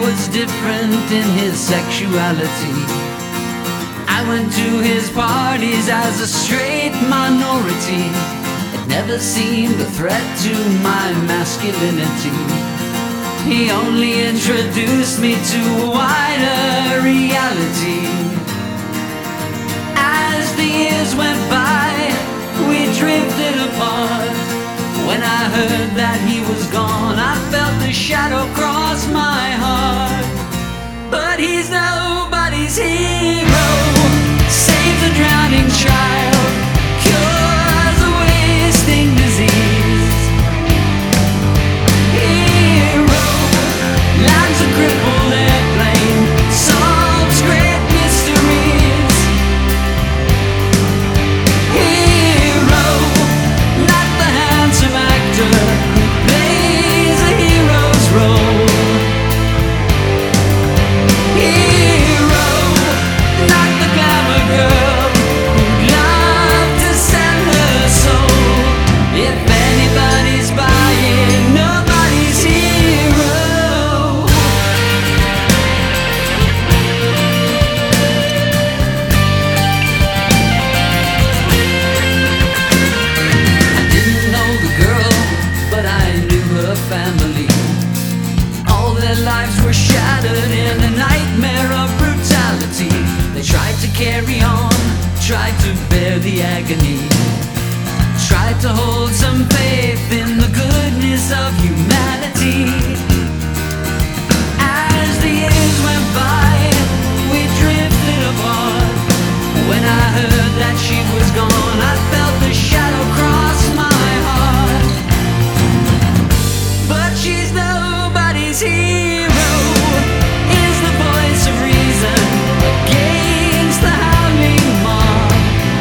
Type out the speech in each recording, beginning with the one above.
was different in his sexuality. I went to his parties as a straight minority. It never seemed a threat to my masculinity. He only introduced me to a wider reality. As the years went by, we drifted apart. When I heard that he was gone, I felt the shadow cross my heart. But he's nobody's hero. Saves a drowning child, cures a wasting disease. Hero, lands a crippled airplane, solves great mysteries. Hero, not the handsome actor who plays a hero's role. Hero, not the glamour girl who'd love to sell her soul. If anybody's buying, nobody's hero. I didn't know the girl, but I knew her family. All their lives were shattered in a nightmare of brutality. They tried to carry on, tried to bear the agony, tried to hold some faith in the goodness of humanity. As the years went by, we drifted apart. When I heard that she was gone, I felt the shadow cross my heart. But she's nobody's hero, is the voice of reason against the howling mob.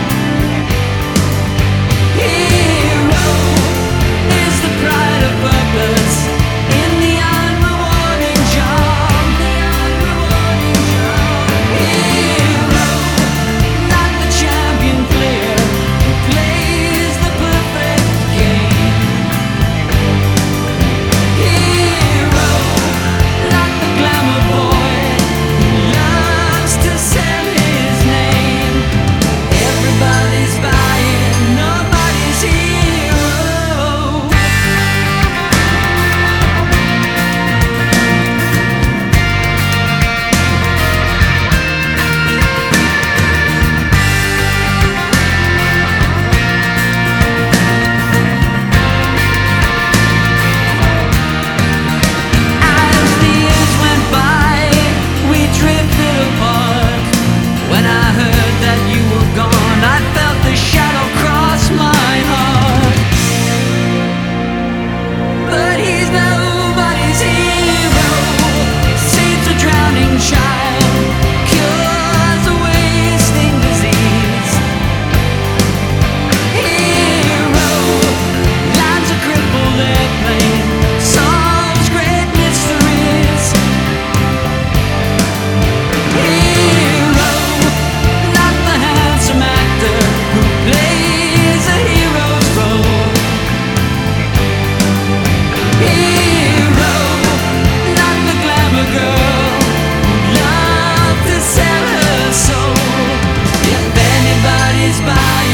Hero is the pride of purpose in the unrewarding job. Hero, not the champion player who plays the perfect game. Hero, not the glamour boy who loves to sell his name. Everybody's buying, nobody's hero. As the years went by, we drifted apart. When I heard that you were gone, I felt the shadow cross my heart. But he's nobody's hero. Saves a drowning child, cures a wasting disease. Hero, lands a crippled airplane, solves great mysteries. Hero, not the handsome actor who plays a hero's role. Hero, not the glamour girl who'd love to sell her soul. If anybody's buying,